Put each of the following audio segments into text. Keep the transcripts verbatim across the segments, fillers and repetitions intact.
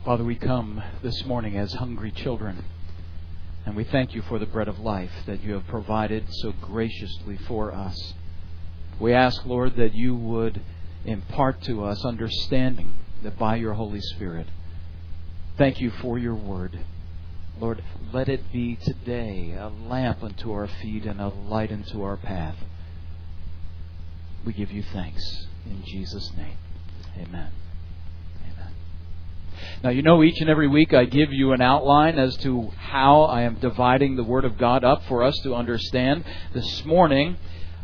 Father, we come this morning as hungry children, and we thank you for the bread of life that you have provided so graciously for us. We ask, Lord, that you would impart to us understanding that by your Holy Spirit. Thank you for your word. Lord, let it be today a lamp unto our feet and a light unto our path. We give you thanks in Jesus' name. Amen. Now, you know, each and every week I give you an outline as to how I am dividing the Word of God up for us to understand. This morning,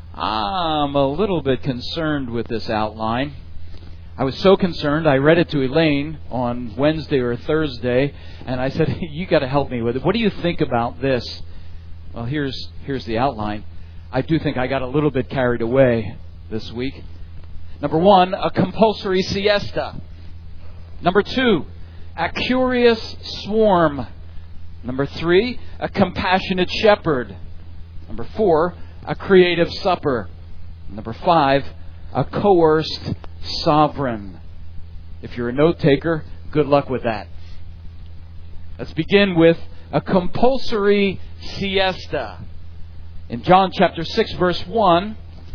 I'm a little bit concerned with this outline. I was so concerned, I read it to Elaine on Wednesday or Thursday, and I said, you got to help me with it. What do you think about this? Well, here's here's the outline. I do think I got a little bit carried away this week. Number one, a compulsory siesta. Number two, a curious swarm. Number three, a compassionate shepherd. Number four, a creative supper. Number five, a coerced sovereign. If you're a note taker, good luck with that. Let's begin with a compulsory siesta. In John chapter six, verse one,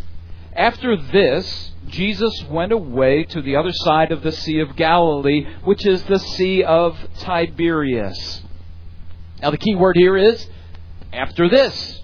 after this, Jesus went away to the other side of the Sea of Galilee, which is the Sea of Tiberias. Now the key word here is after this.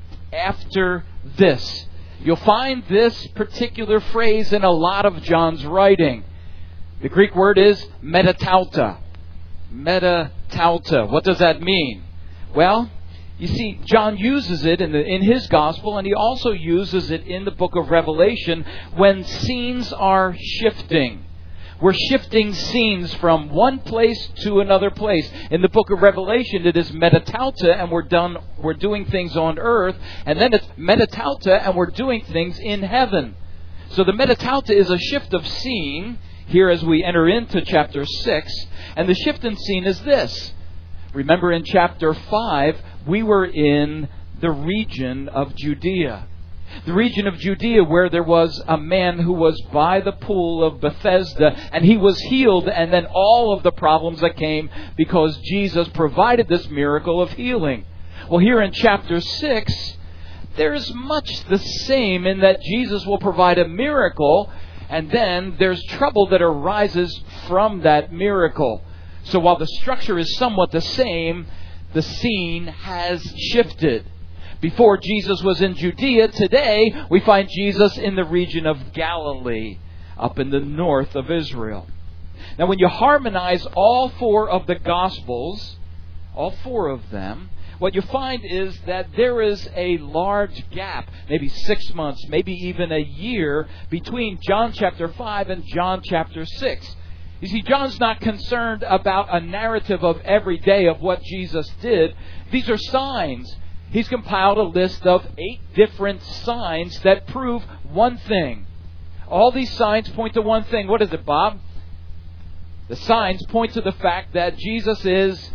After this. You'll find this particular phrase in a lot of John's writing. The Greek word is metatauta. Metatauta. What does that mean? Well, you see, John uses it in, the, in his gospel, and he also uses it in the book of Revelation when scenes are shifting. We're shifting scenes from one place to another place. In the book of Revelation, it is metatauta, and we're done. We're doing things on earth, and then it's metatauta, and we're doing things in heaven. So the metatauta is a shift of scene here as we enter into chapter six, and the shift in scene is this. Remember in chapter five, we were in the region of Judea. The region of Judea where there was a man who was by the pool of Bethesda, and he was healed, and then all of the problems that came because Jesus provided this miracle of healing. Well, here in chapter six, there's much the same in that Jesus will provide a miracle, and then there's trouble that arises from that miracle. So while the structure is somewhat the same, the scene has shifted. Before Jesus was in Judea, today we find Jesus in the region of Galilee, up in the north of Israel. Now when you harmonize all four of the Gospels, all four of them, what you find is that there is a large gap, maybe six months, maybe even a year, between John chapter five and John chapter six. You see, John's not concerned about a narrative of every day of what Jesus did. These are signs. He's compiled a list of eight different signs that prove one thing. All these signs point to one thing. What is it, Bob? The signs point to the fact that Jesus is,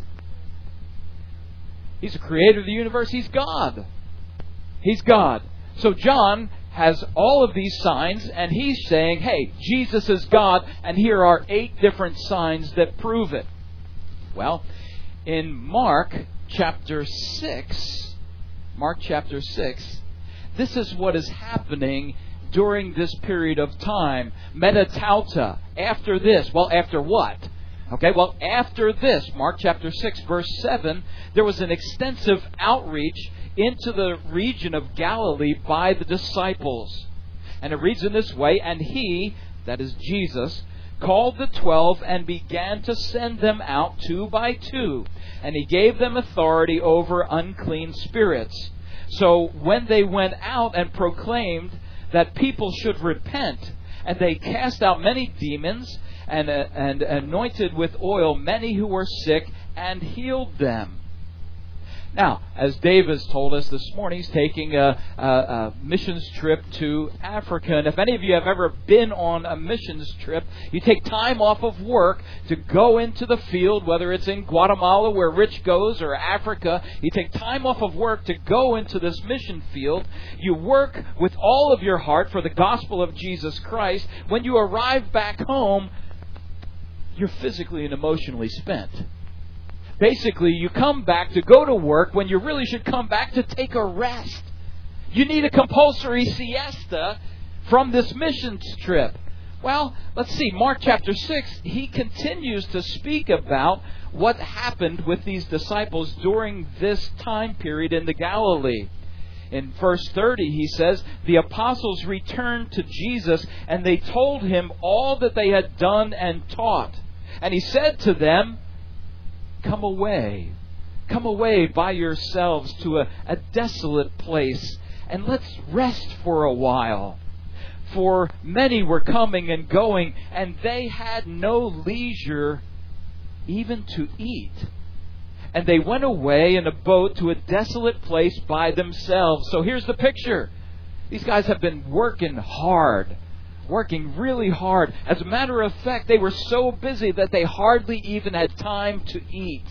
He's the creator of the universe. He's God. He's God. So John has all of these signs, and he's saying, hey, Jesus is God, and here are eight different signs that prove it. Well, in Mark chapter six, Mark chapter six, this is what is happening during this period of time. Metatauta. After this. Well, after what? Okay, well, after this, Mark chapter six, verse seven, there was an extensive outreach into the region of Galilee by the disciples. And it reads in this way, and he, that is Jesus, called the twelve and began to send them out two by two. And he gave them authority over unclean spirits. So when they went out and proclaimed that people should repent, and they cast out many demons, and, uh, and anointed with oil many who were sick, and healed them. Now, as Dave has told us this morning, he's taking a, a, a missions trip to Africa. And if any of you have ever been on a missions trip, you take time off of work to go into the field, whether it's in Guatemala where Rich goes or Africa. You take time off of work to go into this mission field. You work with all of your heart for the gospel of Jesus Christ. When you arrive back home, you're physically and emotionally spent. Basically, you come back to go to work when you really should come back to take a rest. You need a compulsory siesta from this missions trip. Well, let's see. Mark chapter six, he continues to speak about what happened with these disciples during this time period in the Galilee. In verse thirty, he says, the apostles returned to Jesus, and they told him all that they had done and taught. And he said to them, Come away. Come away by yourselves to a, a desolate place, and let's rest for a while. For many were coming and going, and they had no leisure even to eat. And they went away in a boat to a desolate place by themselves. So here's the picture. These guys have been working hard. Working really hard. As a matter of fact, they were so busy that they hardly even had time to eat.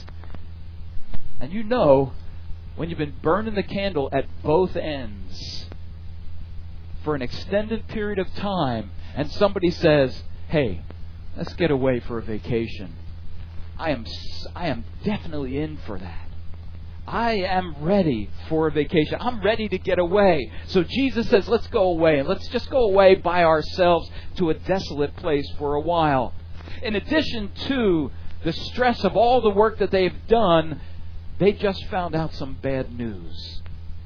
And you know, when you've been burning the candle at both ends for an extended period of time, and somebody says, hey, let's get away for a vacation. I am I am definitely in for that. I am ready for a vacation. I'm ready to get away. So Jesus says, let's go away. And let's just go away by ourselves to a desolate place for a while. In addition to the stress of all the work that they've done, they just found out some bad news.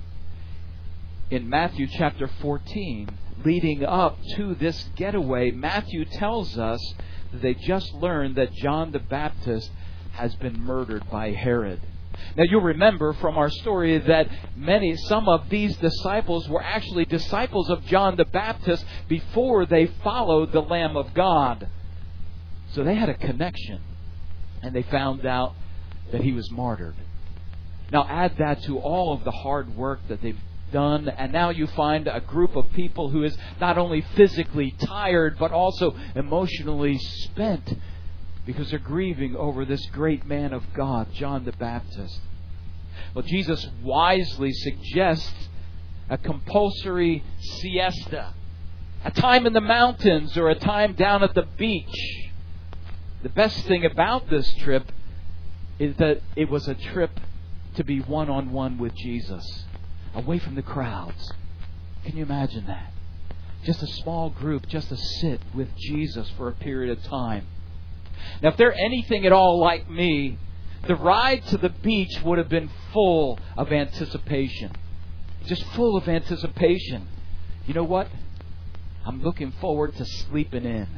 In Matthew chapter fourteen, leading up to this getaway, Matthew tells us that they just learned that John the Baptist has been murdered by Herod. Now you'll remember from our story that many, some of these disciples were actually disciples of John the Baptist before they followed the Lamb of God. So they had a connection, and they found out that he was martyred. Now add that to all of the hard work that they've done, and now you find a group of people who is not only physically tired but also emotionally spent because they're grieving over this great man of God, John the Baptist. Well, Jesus wisely suggests a compulsory siesta, a time in the mountains or a time down at the beach. The best thing about this trip is that it was a trip to be one-on-one with Jesus, away from the crowds. Can you imagine that? Just a small group, just to sit with Jesus for a period of time. Now, if they're anything at all like me, the ride to the beach would have been full of anticipation. Just full of anticipation. You know what? I'm looking forward to sleeping in.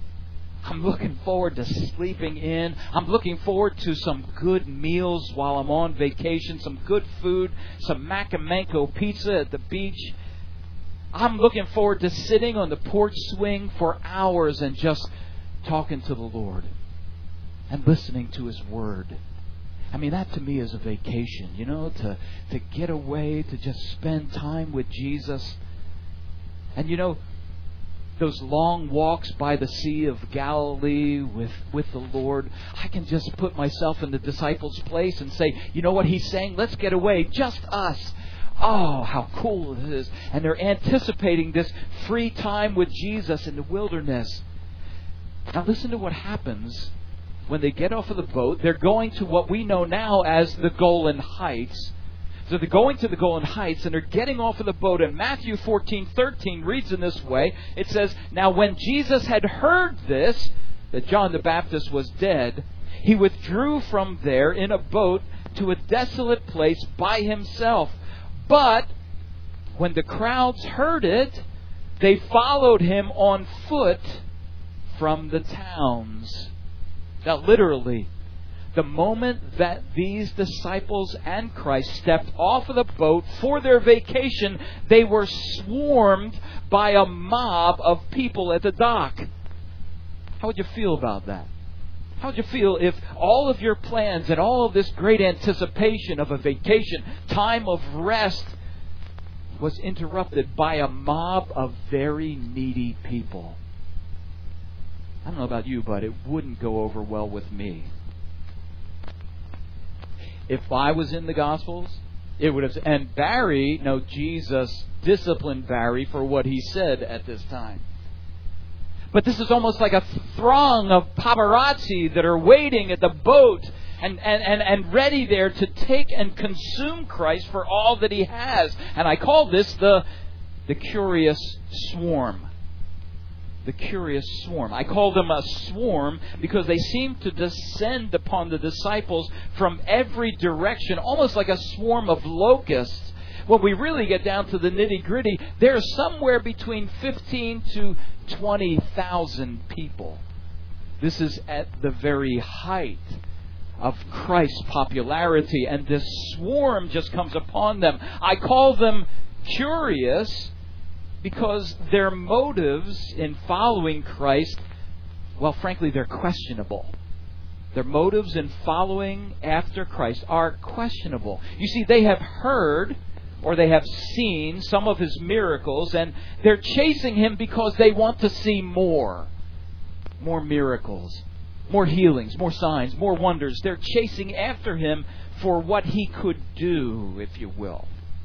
I'm looking forward to sleeping in. I'm looking forward to some good meals while I'm on vacation. Some good food. Some Mac and Manco pizza at the beach. I'm looking forward to sitting on the porch swing for hours and just talking to the Lord and listening to His Word. I mean, that to me is a vacation, you know, to, to get away, to just spend time with Jesus. And you know, those long walks by the Sea of Galilee with, with the Lord, I can just put myself in the disciples' place and say, you know what He's saying? Let's get away, just us. Oh, how cool it is. And they're anticipating this free time with Jesus in the wilderness. Now listen to what happens when they get off of the boat. They're going to what we know now as the Golan Heights. So they're going to the Golan Heights and they're getting off of the boat. And Matthew fourteen thirteen reads in this way. It says, now when Jesus had heard this, that John the Baptist was dead, He withdrew from there in a boat to a desolate place by Himself. But when the crowds heard it, they followed Him on foot from the towns. Now literally, the moment that these disciples and Christ stepped off of the boat for their vacation, they were swarmed by a mob of people at the dock. How would you feel about that? How would you feel if all of your plans and all of this great anticipation of a vacation, time of rest, was interrupted by a mob of very needy people? I don't know about you, but it wouldn't go over well with me. If I was in the Gospels, it would have... And Barry, no, Jesus disciplined Barry for what he said at this time. But this is almost like a throng of paparazzi that are waiting at the boat and, and, and, and ready there to take and consume Christ for all that He has. And I call this the, the curious swarm. The curious swarm. I call them a swarm because they seem to descend upon the disciples from every direction, almost like a swarm of locusts. When we really get down to the nitty-gritty, there's somewhere between fifteen to twenty thousand people. This is at the very height of Christ's popularity, and this swarm just comes upon them. I call them curious because their motives in following Christ, well, frankly, they're questionable. Their motives in following after Christ are questionable. You see, they have heard or they have seen some of His miracles, and they're chasing Him because they want to see more. More miracles, more healings, more signs, more wonders. They're chasing after Him for what He could do, if you will.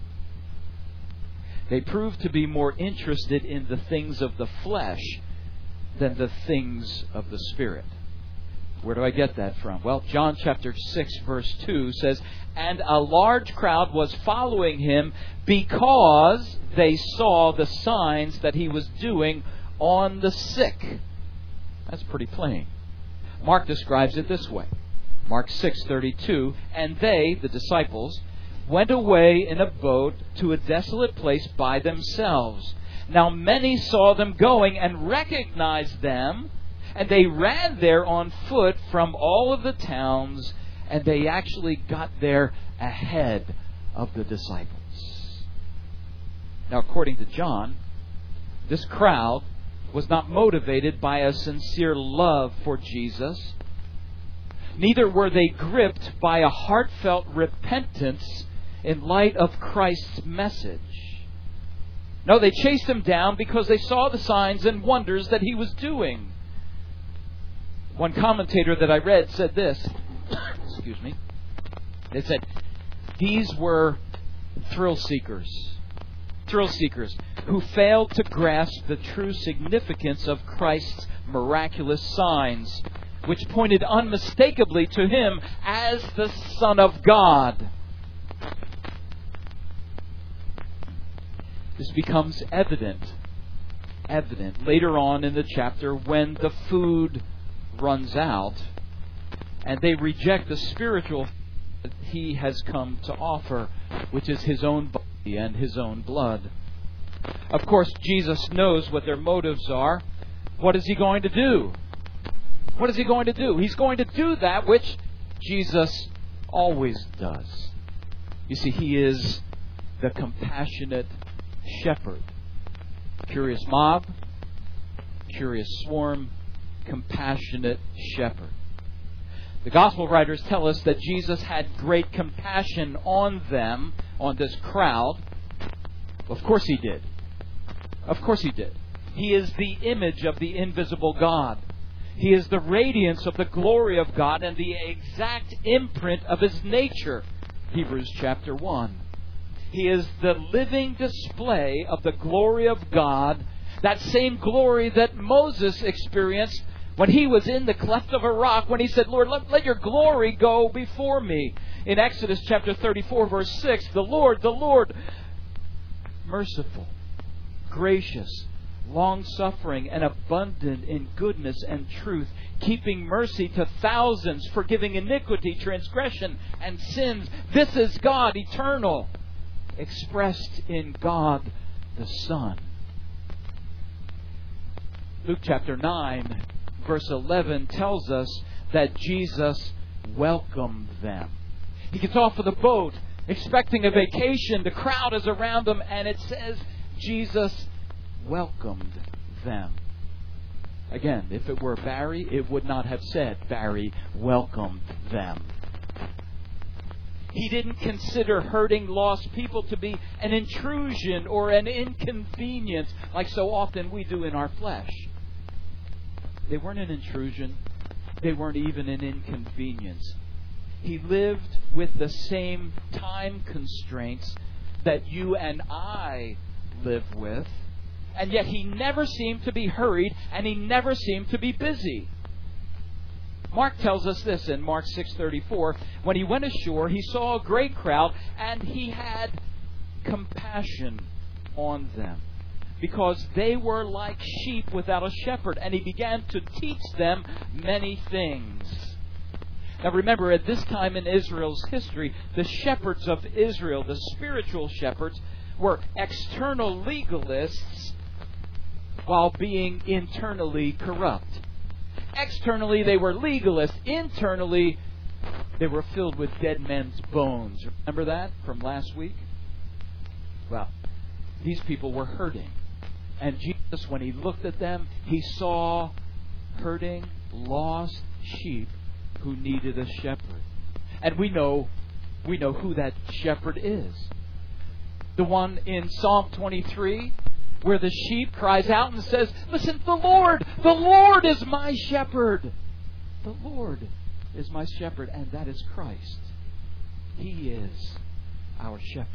They prove to be more interested in the things of the flesh than the things of the Spirit. Where do I get that from? Well, John chapter six verse two says, "And a large crowd was following Him because they saw the signs that He was doing on the sick." That's pretty plain. Mark describes it this way. Mark six thirty-two, "And they," the disciples, "went away in a boat to a desolate place by themselves. Now many saw them going and recognized them, and they ran there on foot from all of the towns, and they actually got there ahead of the disciples." Now, according to John, this crowd was not motivated by a sincere love for Jesus. Neither were they gripped by a heartfelt repentance in light of Christ's message. No, they chased Him down because they saw the signs and wonders that He was doing. One commentator that I read said this. Excuse me. They said, these were thrill seekers. Thrill seekers who failed to grasp the true significance of Christ's miraculous signs, which pointed unmistakably to Him as the Son of God. This becomes evident, evident later on in the chapter when the food runs out and they reject the spiritual that He has come to offer, which is His own body and His own blood. Of course, Jesus knows what their motives are. What is He going to do? What is He going to do? He's going to do that which Jesus always does. You see, He is the compassionate shepherd. Curious mob, curious swarm, compassionate shepherd. The gospel writers tell us that Jesus had great compassion on them, on this crowd. Of course He did. Of course He did. He is the image of the invisible God. He is the radiance of the glory of God and the exact imprint of His nature. Hebrews chapter one. He is the living display of the glory of God, that same glory that Moses experienced when he was in the cleft of a rock, when he said, "Lord, let, let your glory go before me." In Exodus chapter thirty-four, verse six, the Lord, the Lord, merciful, gracious, long-suffering, and abundant in goodness and truth, keeping mercy to thousands, forgiving iniquity, transgression, and sins. This is God eternal, expressed in God the Son. Luke chapter nine, verse eleven tells us that Jesus welcomed them. He gets off of the boat expecting a vacation. The crowd is around him, and it says Jesus welcomed them. Again, if it were Barry, it would not have said Barry welcomed them. He didn't consider hurting lost people to be an intrusion or an inconvenience like so often we do in our flesh. They weren't an intrusion. They weren't even an inconvenience. He lived with the same time constraints that you and I live with. And yet he never seemed to be hurried, and he never seemed to be busy. Mark tells us this in Mark six thirty-four. When he went ashore, he saw a great crowd, and he had compassion on them, because they were like sheep without a shepherd, and he began to teach them many things. Now remember, at this time in Israel's history, the shepherds of Israel, the spiritual shepherds, were external legalists while being internally corrupt. Externally, they were legalists. Internally, they were filled with dead men's bones. Remember that from last week? Well, these people were hurting. And Jesus, when he looked at them, he saw hurting, lost sheep who needed a shepherd. And we know, we know who that shepherd is. The one in Psalm twenty-three, where the sheep cries out and says, "Listen, the Lord, the Lord is my shepherd. The Lord is my shepherd," and that is Christ. He is our shepherd.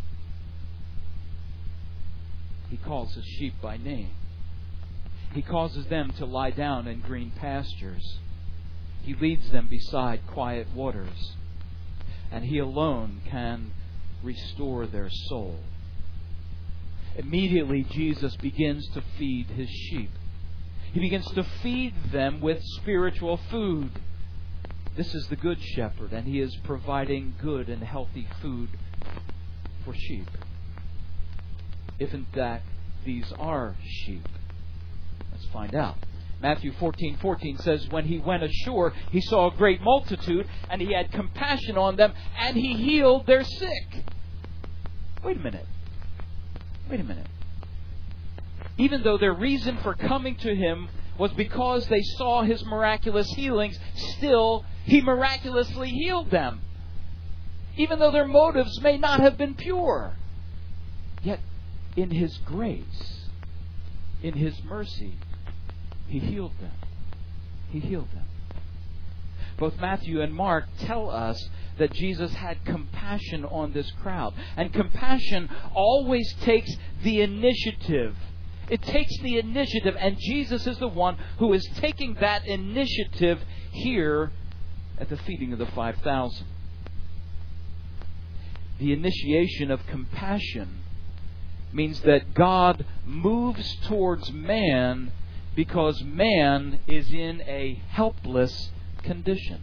He calls his sheep by name. He causes them to lie down in green pastures. He leads them beside quiet waters. And He alone can restore their soul. Immediately, Jesus begins to feed His sheep. He begins to feed them with spiritual food. This is the Good Shepherd, and He is providing good and healthy food for sheep. If in fact these are sheep. Let's find out. Matthew fourteen fourteen says, when He went ashore, He saw a great multitude, and He had compassion on them, and He healed their sick. Wait a minute. Wait a minute. Even though their reason for coming to Him was because they saw His miraculous healings, still He miraculously healed them. Even though their motives may not have been pure. Yet, in His grace, in His mercy, He healed them. He healed them. Both Matthew and Mark tell us that Jesus had compassion on this crowd. And compassion always takes the initiative. It takes the initiative, and Jesus is the one who is taking that initiative here at the feeding of the five thousand. The initiation of compassion means that God moves towards man because man is in a helpless condition.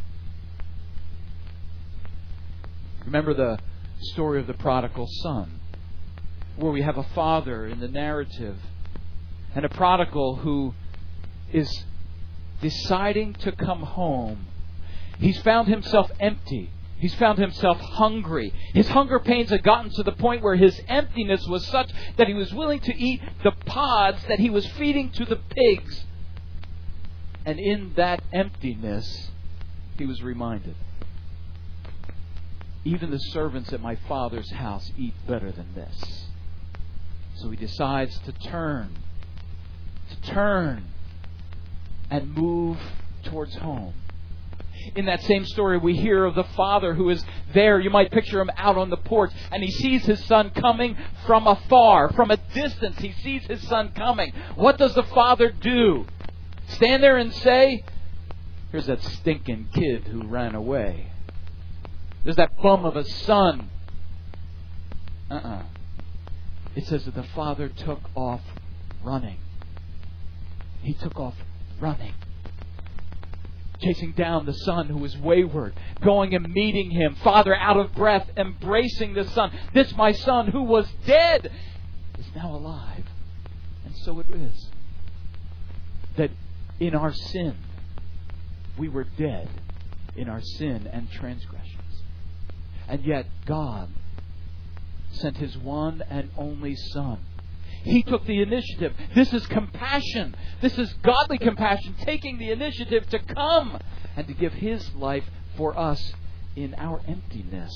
Remember the story of the prodigal son, where we have a father in the narrative and a prodigal who is deciding to come home. He's found himself empty. He's found himself hungry. His hunger pains had gotten to the point where his emptiness was such that he was willing to eat the pods that he was feeding to the pigs. And in that emptiness, he was reminded, even the servants at my Father's house eat better than this. So he decides to turn, to turn and move towards home. In that same story, we hear of the father who is there. You might picture him out on the porch, and he sees his son coming from afar, from a distance. He sees his son coming. What does the father do? Stand there and say, "Here's that stinking kid who ran away. There's that bum of a son." Uh-uh. It says that the father took off running. He took off running. Chasing down the son who was wayward, going and meeting him, father out of breath, embracing the son. This my son who was dead is now alive. And so it is that in our sin, we were dead in our sin and transgressions. And yet God sent His one and only Son. He took the initiative. This is compassion. This is godly compassion, taking the initiative to come and to give His life for us in our emptiness.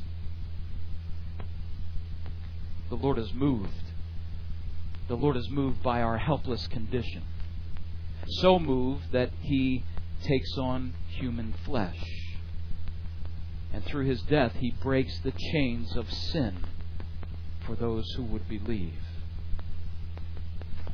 The Lord is moved. The Lord is moved by our helpless condition. So moved that He takes on human flesh. And through His death, He breaks the chains of sin for those who would believe.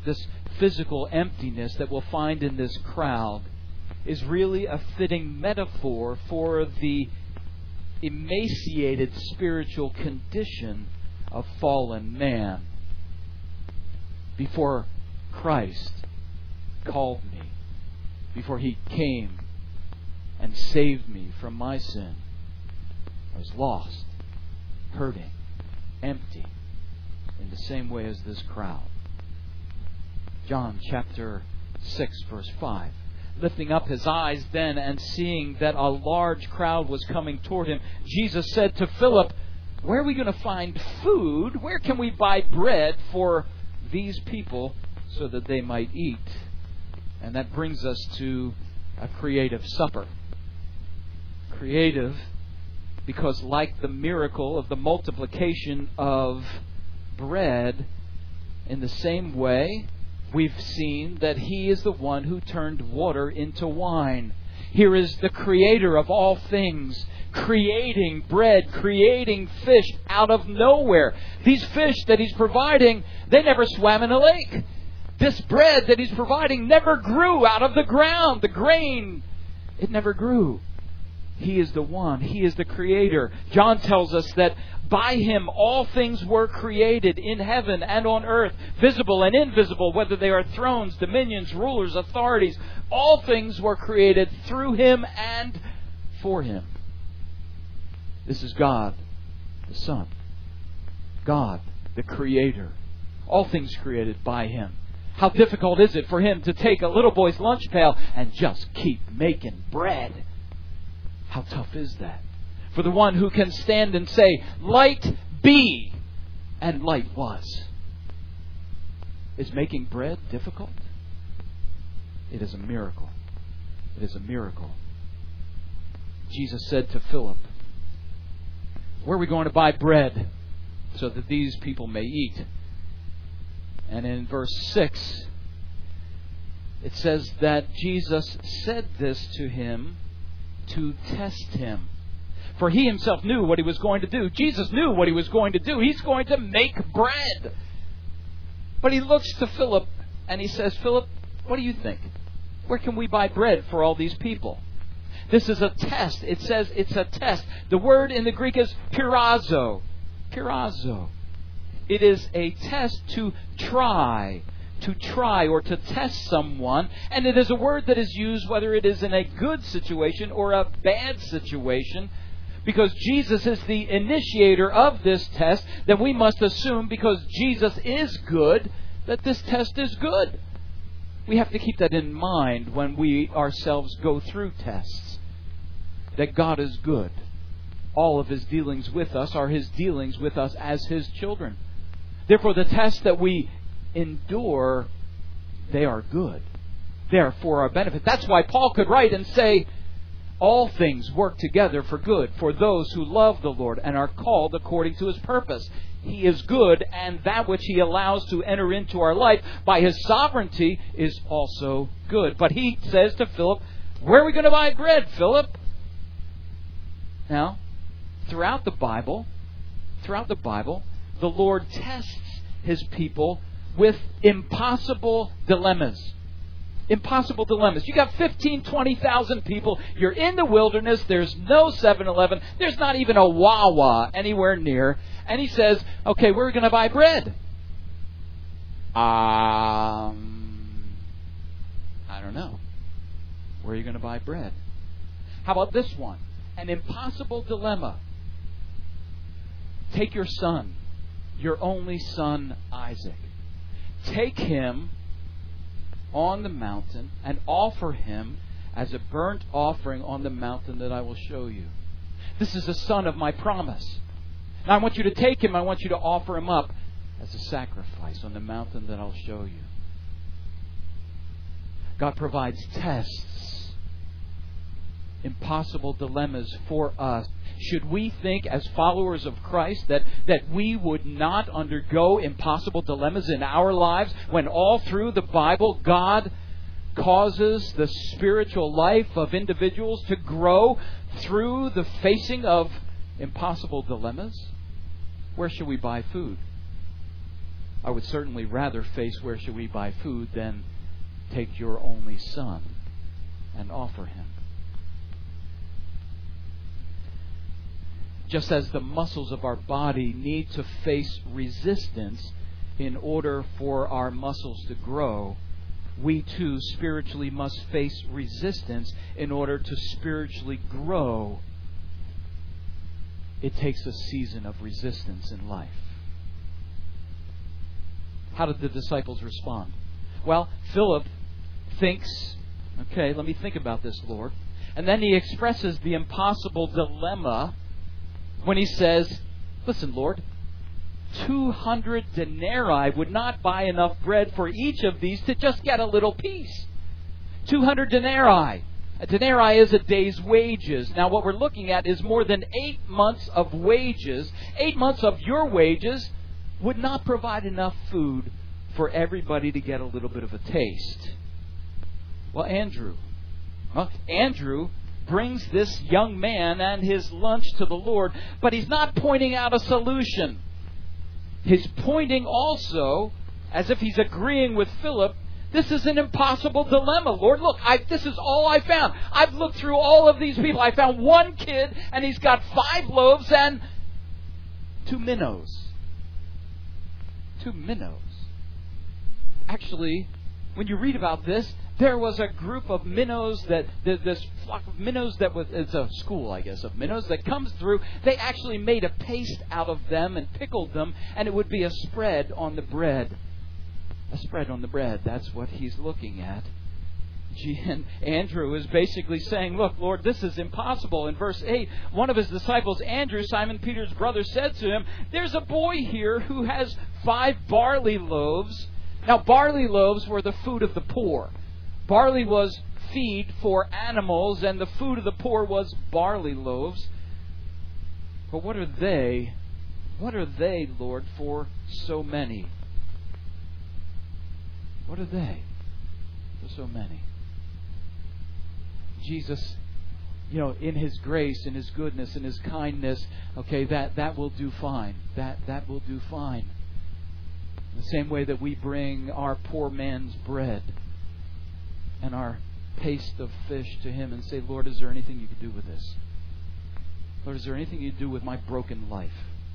this physical emptiness that we'll find in this crowd is really a fitting metaphor for the emaciated spiritual condition of fallen man. Before Christ called me, before He came and saved me from my sin, I was lost, hurting, empty, in the same way as this crowd. John chapter six, verse five. Lifting up His eyes then and seeing that a large crowd was coming toward Him, Jesus said to Philip, "Where are we going to find food? Where can we buy bread for these people so that they might eat?" And that brings us to a creative supper. Creative because, like the miracle of the multiplication of bread, in the same way, we've seen that He is the one who turned water into wine. Here is the Creator of all things, creating bread, creating fish out of nowhere. These fish that He's providing, they never swam in a lake. This bread that He's providing never grew out of the ground. The grain, it never grew. He is the one. He is the Creator. John tells us that by Him all things were created in heaven and on earth, visible and invisible, whether they are thrones, dominions, rulers, authorities. All things were created through Him and for Him. This is God, the Son. God, the Creator. All things created by Him. How difficult is it for Him to take a little boy's lunch pail and just keep making bread? How tough is that? For the one who can stand and say, "Light be," and light was. Is making bread difficult? It is a miracle. It is a miracle. Jesus said to Philip, "Where are we going to buy bread so that these people may eat?" And in verse six, it says that Jesus said this to him to test him. For He Himself knew what He was going to do. Jesus knew what He was going to do. He's going to make bread. But He looks to Philip and He says, "Philip, what do you think? Where can we buy bread for all these people?" This is a test. It says it's a test. The word in the Greek is pirazo. Pirazo. It is a test to try. To try or to test someone. And it is a word that is used whether it is in a good situation or a bad situation. Because Jesus is the initiator of this test, then we must assume, because Jesus is good, that this test is good. We have to keep that in mind when we ourselves go through tests. That God is good. All of His dealings with us are His dealings with us as His children. Therefore, the tests that we endure, they are good. They are for our benefit. That's why Paul could write and say, "All things work together for good for those who love the Lord and are called according to His purpose." He is good, and that which He allows to enter into our life by His sovereignty is also good. But He says to Philip, "Where are we going to buy bread, Philip?" Now, throughout the Bible, throughout the Bible, the Lord tests His people with impossible dilemmas. Impossible dilemmas. You got fifteen, twenty thousand people. You're in the wilderness. There's no seven eleven. There's not even a Wawa anywhere near. And He says, "Okay, where are we going to buy bread?" Um, I don't know. Where are you going to buy bread? How about this one? An impossible dilemma. Take your son, your only son, Isaac. Take him on the mountain and offer him as a burnt offering on the mountain that I will show you. This is the son of my promise. Now I want you to take him. I want you to offer him up as a sacrifice on the mountain that I'll show you. God provides tests, impossible dilemmas for us. Should we think as followers of Christ that, that we would not undergo impossible dilemmas in our lives when all through the Bible God causes the spiritual life of individuals to grow through the facing of impossible dilemmas? Where should we buy food? I would certainly rather face where should we buy food than take your only son and offer him. Just as the muscles of our body need to face resistance in order for our muscles to grow, we too spiritually must face resistance in order to spiritually grow. It takes a season of resistance in life. How did the disciples respond? Well, Philip thinks, okay, let me think about this, Lord. And then he expresses the impossible dilemma when he says, listen, Lord, two hundred denarii would not buy enough bread for each of these to just get a little piece. two hundred denarii. A denarii is a day's wages. Now what we're looking at is more than eight months of wages. Eight months of your wages would not provide enough food for everybody to get a little bit of a taste. Well, Andrew. Well, Andrew brings this young man and his lunch to the Lord, but he's not pointing out a solution. He's pointing also, as if he's agreeing with Philip, this is an impossible dilemma. Lord, look, I, this is all I found. I've looked through all of these people. I found one kid, and he's got five loaves and two minnows. Two minnows. Actually, when you read about this, there was a group of minnows that, this flock of minnows that was, it's a school, I guess, of minnows that comes through. They actually made a paste out of them and pickled them, and it would be a spread on the bread. A spread on the bread. That's what he's looking at. And Andrew is basically saying, look, Lord, this is impossible. In verse eight, one of his disciples, Andrew, Simon Peter's brother, said to him, there's a boy here who has five barley loaves. Now, barley loaves were the food of the poor. Barley was feed for animals, and the food of the poor was barley loaves. But what are they? What are they, Lord, for so many? What are they for so many? Jesus, you know, in His grace, in His goodness, in His kindness, okay, that, that will do fine. That that will do fine. In the same way that we bring our poor man's bread and our paste of fish to Him and say, Lord, is there anything you can do with this? Lord, is there anything you can do with my broken life?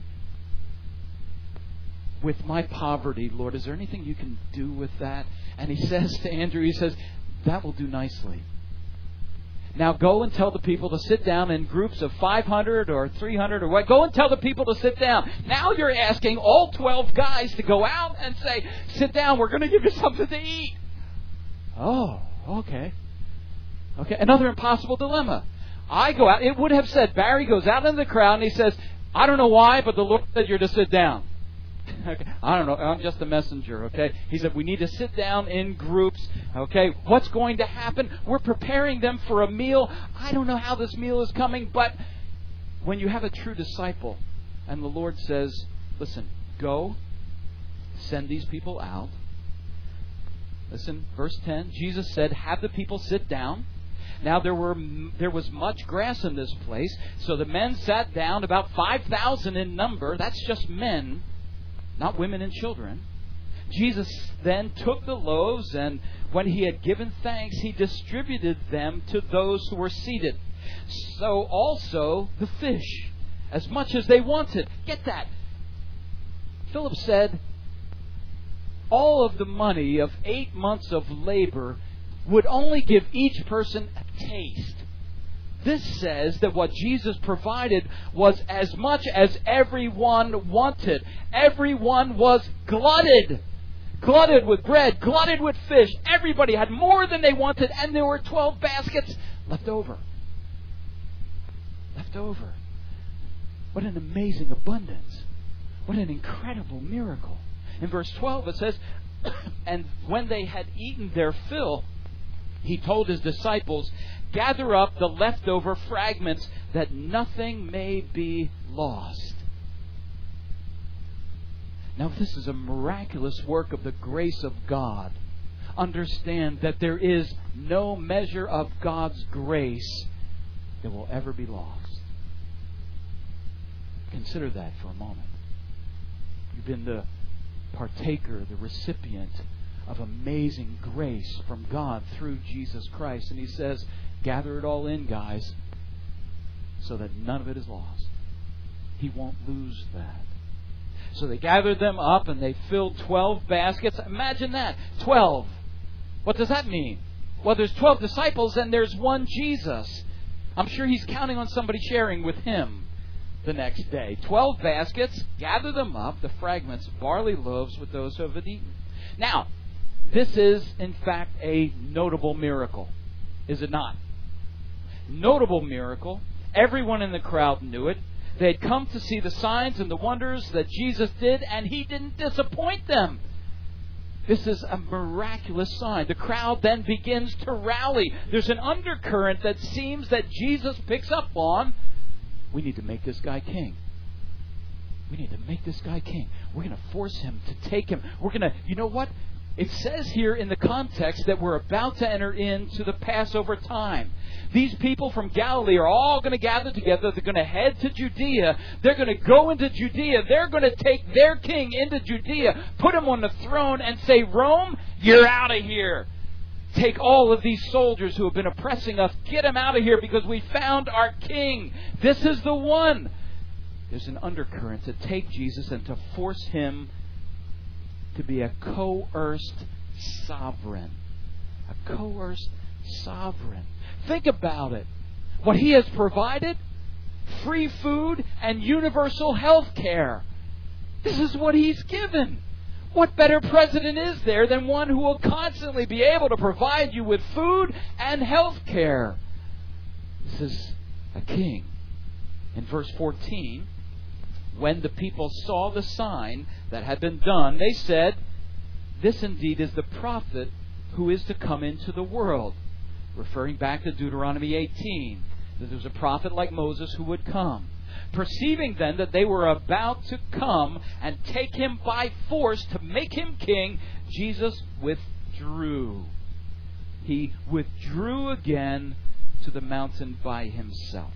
With my poverty, Lord, is there anything you can do with that? And He says to Andrew, He says, that will do nicely. Now go and tell the people to sit down in groups of five hundred or three hundred or what. Go and tell the people to sit down. Now you're asking all twelve guys to go out and say, sit down, we're going to give you something to eat. Oh, okay. Okay, another impossible dilemma. I go out. It would have said, Barry goes out in the crowd and he says, I don't know why, but the Lord said you're to sit down. Okay. I don't know. I'm just a messenger, okay? He said, we need to sit down in groups, okay? What's going to happen? We're preparing them for a meal. I don't know how this meal is coming, but when you have a true disciple and the Lord says, listen, go, send these people out. Listen, verse ten, Jesus said, have the people sit down. Now there were there was much grass in this place, so the men sat down, about five thousand in number. That's just men, not women and children. Jesus then took the loaves, and when He had given thanks, He distributed them to those who were seated. So also the fish, as much as they wanted. Get that. Philip said, all of the money of eight months of labor would only give each person a taste. This says that what Jesus provided was as much as everyone wanted. Everyone was glutted. Glutted with bread, glutted with fish. Everybody had more than they wanted, and there were twelve baskets left over. Left over. What an amazing abundance. What an incredible miracle. In verse twelve it says, and when they had eaten their fill, He told His disciples, gather up the leftover fragments that nothing may be lost. Now, this is a miraculous work of the grace of God. Understand that there is no measure of God's grace that will ever be lost. Consider that for a moment. You've been the partaker, the recipient of amazing grace from God through Jesus Christ. And he says, gather it all in, guys, so that none of it is lost. He won't lose that. So they gathered them up and they filled twelve baskets. Imagine that. Twelve. What does that mean? Well, there's twelve disciples and there's one Jesus. I'm sure he's counting on somebody sharing with him the next day. Twelve baskets. Gather them up, the fragments of barley loaves with those who have eaten. Now, this is, in fact, a notable miracle. Is it not? Notable miracle. Everyone in the crowd knew it. They had come to see the signs and the wonders that Jesus did, and he didn't disappoint them. This is a miraculous sign. The crowd then begins to rally. There's an undercurrent that seems that Jesus picks up on. We need to make this guy king. We need to make this guy king. We're going to force him to take him. We're going to, you know what? It says here in the context that we're about to enter into the Passover time. These people from Galilee are all going to gather together. They're going to head to Judea. They're going to go into Judea. They're going to take their king into Judea, put him on the throne, and say, Rome, you're out of here. Take all of these soldiers who have been oppressing us. Get them out of here because we found our king. This is the one. There's an undercurrent to take Jesus and to force him to be a coerced sovereign. A coerced sovereign. Think about it. What he has provided, free food and universal health care. This is what he's given. What better president is there than one who will constantly be able to provide you with food and health care? This is a king. In verse fourteen, when the people saw the sign that had been done, they said, this indeed is the prophet who is to come into the world. Referring back to Deuteronomy eighteen, that there was a prophet like Moses who would come. Perceiving then that they were about to come and take him by force to make him king, Jesus withdrew. He withdrew again to the mountain by himself.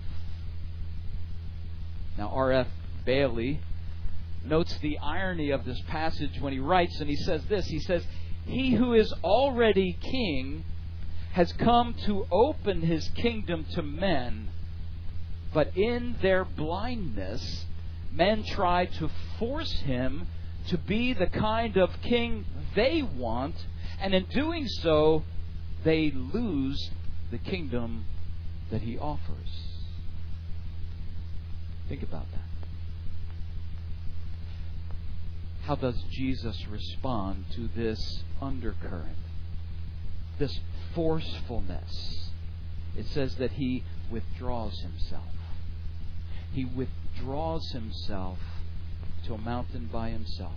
Now R F Bailey notes the irony of this passage when he writes, and he says this, he says, he who is already king has come to open his kingdom to men, but in their blindness, men try to force him to be the kind of king they want, and in doing so, they lose the kingdom that he offers. Think about that. How does Jesus respond to this undercurrent, this forcefulness? It says that he withdraws himself. He withdraws himself to a mountain by himself.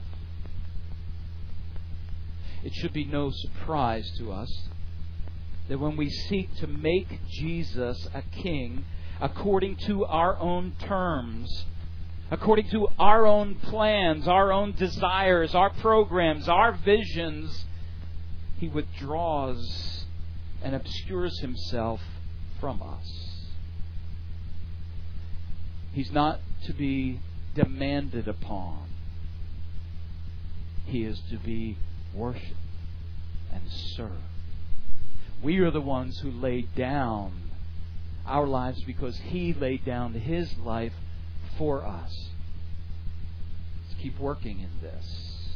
It should be no surprise to us that when we seek to make Jesus a king according to our own terms, according to our own plans, our own desires, our programs, our visions, he withdraws and obscures himself from us. He's not to be demanded upon. He is to be worshipped and served. We are the ones who laid down our lives because he laid down his life for us. Let's keep working in this.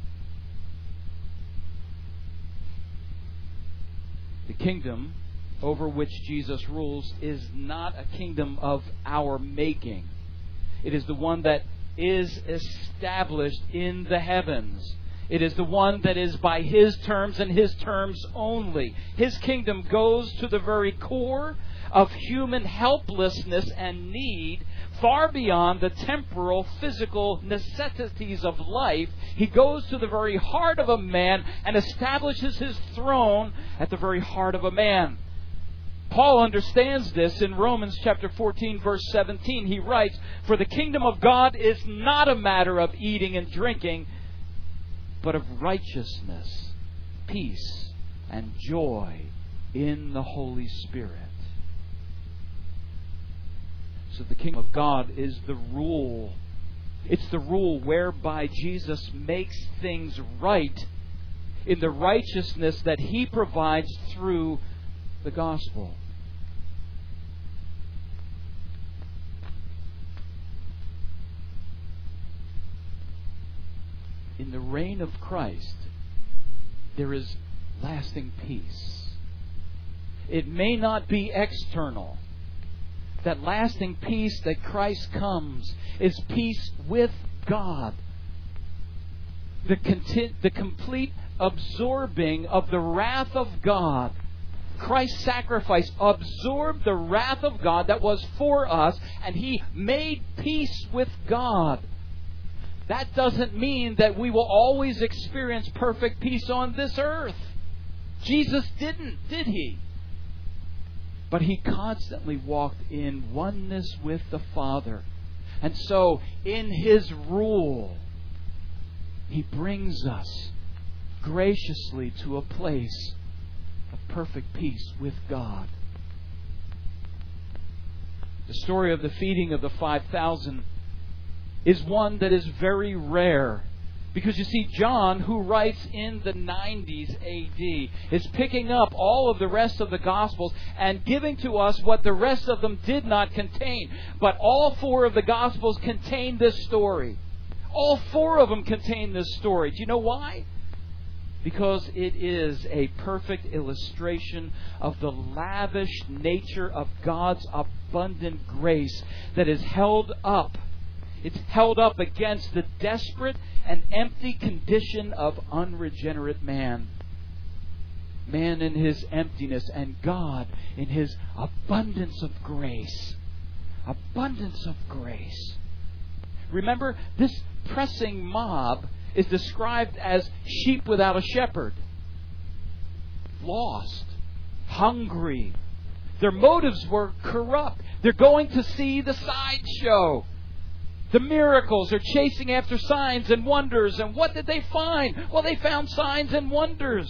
The kingdom over which Jesus rules is not a kingdom of our making. It is the one that is established in the heavens. It is the one that is by his terms and his terms only. His kingdom goes to the very core of human helplessness and need, far beyond the temporal, physical necessities of life. He goes to the very heart of a man and establishes his throne at the very heart of a man. Paul understands this in Romans chapter fourteen, verse seventeen. He writes, "For the kingdom of God is not a matter of eating and drinking, but of righteousness, peace, and joy in the Holy Spirit." So the kingdom of God is the rule It's the rule whereby Jesus makes things right in the righteousness that He provides through the gospel. In the reign of Christ, there is lasting peace. It may not be external. That lasting peace that Christ comes is peace with God. The, content, the complete absorbing of the wrath of God. Christ's sacrifice absorbed the wrath of God that was for us, and He made peace with God. That doesn't mean that we will always experience perfect peace on this earth. Jesus didn't, did He? But He constantly walked in oneness with the Father. And so, in His rule, He brings us graciously to a place of perfect peace with God. The story of the feeding of the five thousand is one that is very rare. Because you see, John, who writes in the nineties A D, is picking up all of the rest of the Gospels and giving to us what the rest of them did not contain. But all four of the Gospels contain this story. All four of them contain this story. Do you know why? Because it is a perfect illustration of the lavish nature of God's abundant grace that is held up. It's held up against the desperate and empty condition of unregenerate man. Man in his emptiness and God in His abundance of grace. Abundance of grace. Remember, this pressing mob is described as sheep without a shepherd. Lost. Hungry. Their motives were corrupt. They're going to see the sideshow. The miracles are chasing after signs and wonders. And what did they find? Well, they found signs and wonders.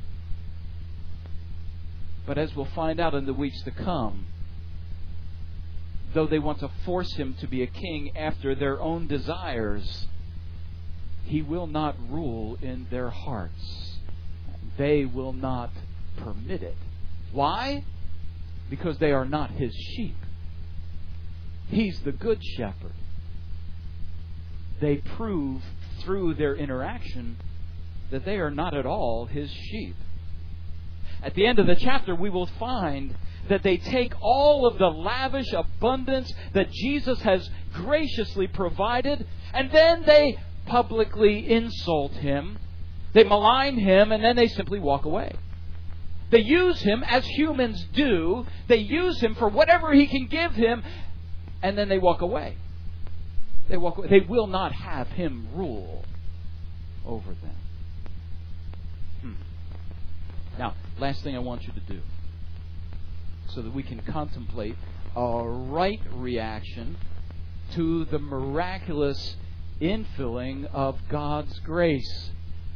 But as we'll find out in the weeks to come, though they want to force Him to be a king after their own desires, He will not rule in their hearts. They will not permit it. Why? Because they are not His sheep. He's the good shepherd. They prove through their interaction that they are not at all His sheep. At the end of the chapter, we will find that they take all of the lavish abundance that Jesus has graciously provided, and then they publicly insult Him, they malign Him, and then they simply walk away. They use Him as humans do. They use Him for whatever He can give Him, and then they walk away. They walk away. They will not have Him rule over them. Hmm. Now, last thing I want you to do, so that we can contemplate a right reaction to the miraculous infilling of God's grace.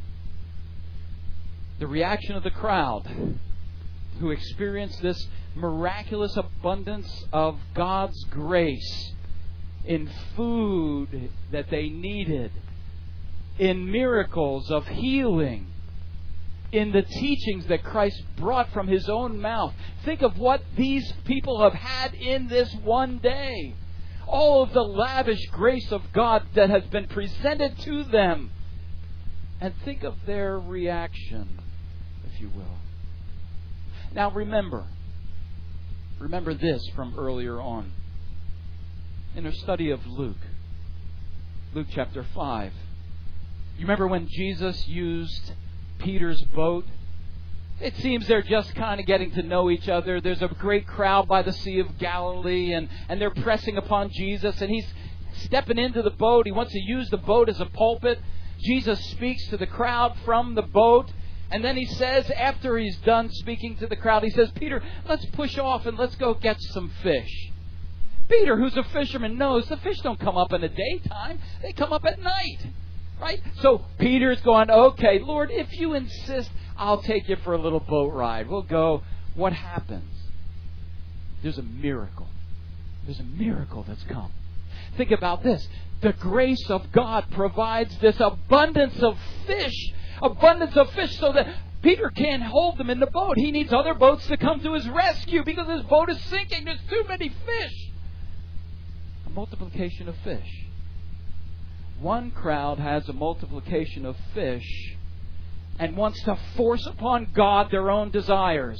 The reaction of the crowd who experienced this miraculous abundance of God's grace in food that they needed, in miracles of healing, in the teachings that Christ brought from His own mouth. Think of what these people have had in this one day. All of the lavish grace of God that has been presented to them. And think of their reaction, if you will. Now remember, remember this from earlier on. In our study of Luke, Luke chapter five. You remember when Jesus used Peter's boat? It seems they're just kind of getting to know each other. There's a great crowd by the Sea of Galilee, and, and they're pressing upon Jesus, and He's stepping into the boat. He wants to use the boat as a pulpit. Jesus speaks to the crowd from the boat, and then He says, after He's done speaking to the crowd, He says, Peter, let's push off and let's go get some fish. Peter, who's a fisherman, knows the fish don't come up in the daytime. They come up at night. Right? So Peter's going, okay, Lord, if you insist, I'll take you for a little boat ride. We'll go. What happens? There's a miracle. There's a miracle that's come. Think about this. The grace of God provides this abundance of fish. Abundance of fish so that Peter can't hold them in the boat. He needs other boats to come to his rescue because his boat is sinking. There's too many fish. A multiplication of fish. One crowd has a multiplication of fish and wants to force upon God their own desires.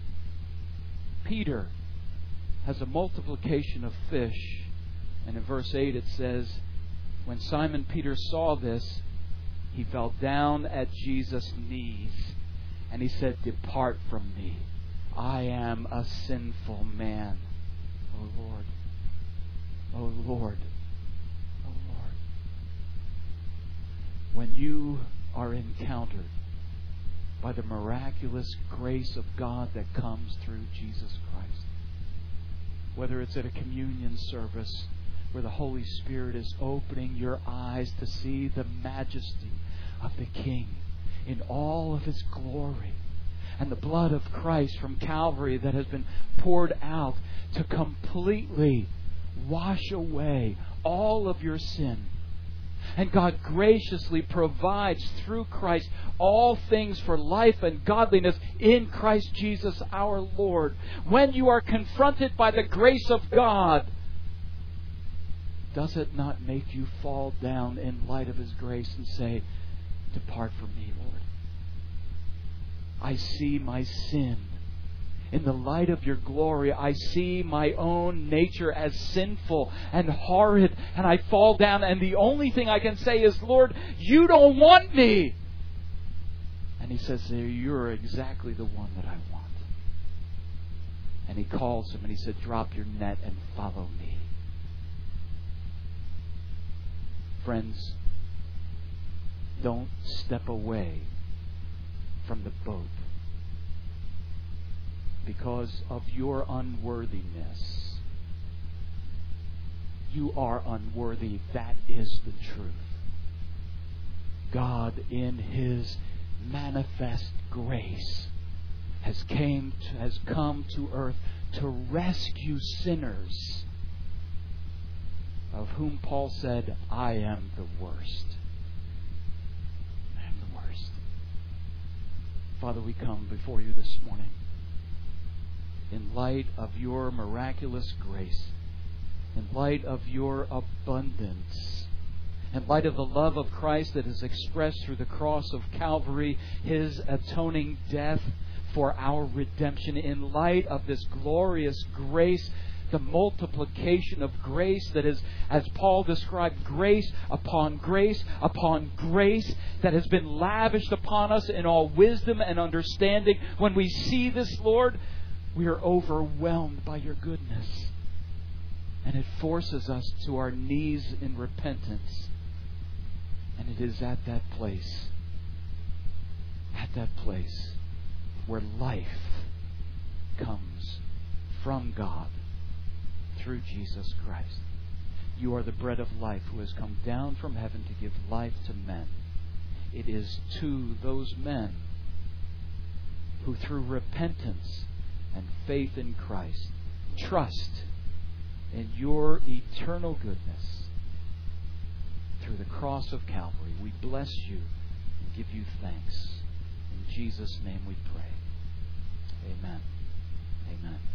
Peter has a multiplication of fish. And in verse eight it says, when Simon Peter saw this, he fell down at Jesus' knees. And he said, depart from me. I am a sinful man. Oh Lord. Oh Lord. Oh Lord. When you are encountered by the miraculous grace of God that comes through Jesus Christ, whether it's at a communion service where the Holy Spirit is opening your eyes to see the majesty of the King in all of His glory, and the blood of Christ from Calvary that has been poured out to completely wash away all of your sin. And God graciously provides through Christ all things for life and godliness in Christ Jesus our Lord. When you are confronted by the grace of God, does it not make you fall down in light of His grace and say, depart from me, Lord? I see my sin. In the light of your glory, I see my own nature as sinful and horrid, and I fall down, and the only thing I can say is, Lord, you don't want me. And He says, you're exactly the one that I want. And He calls him and He said, drop your net and follow me. Friends, don't step away from the boat because of your unworthiness. You are unworthy. That is the truth. God, in His manifest grace, has came to, has come to earth to rescue sinners, of whom Paul said, I am the worst. I am the worst. Father, we come before you this morning in light of your miraculous grace, in light of your abundance, in light of the love of Christ that is expressed through the cross of Calvary, His atoning death for our redemption, in light of this glorious grace, the multiplication of grace that is, as Paul described, grace upon grace upon grace that has been lavished upon us in all wisdom and understanding. When we see this, Lord, we are overwhelmed by your goodness. And it forces us to our knees in repentance. And it is at that place, at that place, where life comes from God through Jesus Christ. You are the bread of life who has come down from heaven to give life to men. It is to those men who through repentance and faith in Christ trust in your eternal goodness through the cross of Calvary. We bless you and give you thanks. In Jesus' name we pray. Amen. Amen.